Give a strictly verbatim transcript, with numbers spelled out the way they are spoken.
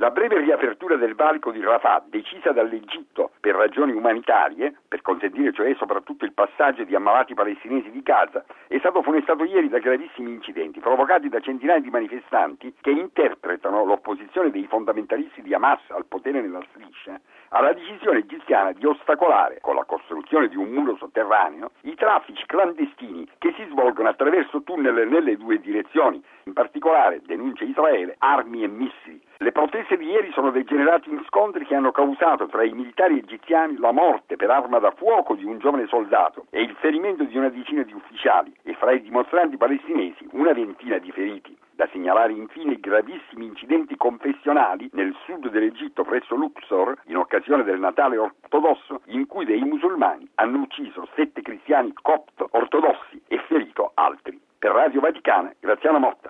La breve riapertura del valico di Rafah, decisa dall'Egitto per ragioni umanitarie, per consentire cioè soprattutto il passaggio di ammalati palestinesi di Gaza, è stato funestato ieri da gravissimi incidenti provocati da centinaia di manifestanti che interpretano l'opposizione dei fondamentalisti di Hamas al potere nella striscia alla decisione egiziana di ostacolare, con la costruzione di un muro sotterraneo, i traffici clandestini che si svolgono attraverso tunnel nelle due direzioni, in particolare, denuncia Israele, armi e missili. Le proteste di ieri sono degenerate in scontri che hanno causato tra i militari egiziani la morte per arma da fuoco di un giovane soldato e il ferimento di una decina di ufficiali e fra i dimostranti palestinesi una ventina di feriti. Da segnalare infine i gravissimi incidenti confessionali nel sud dell'Egitto presso Luxor, in occasione del Natale ortodosso, in cui dei musulmani hanno ucciso sette cristiani copto ortodossi e ferito altri. Per Radio Vaticana, Graziano Motta.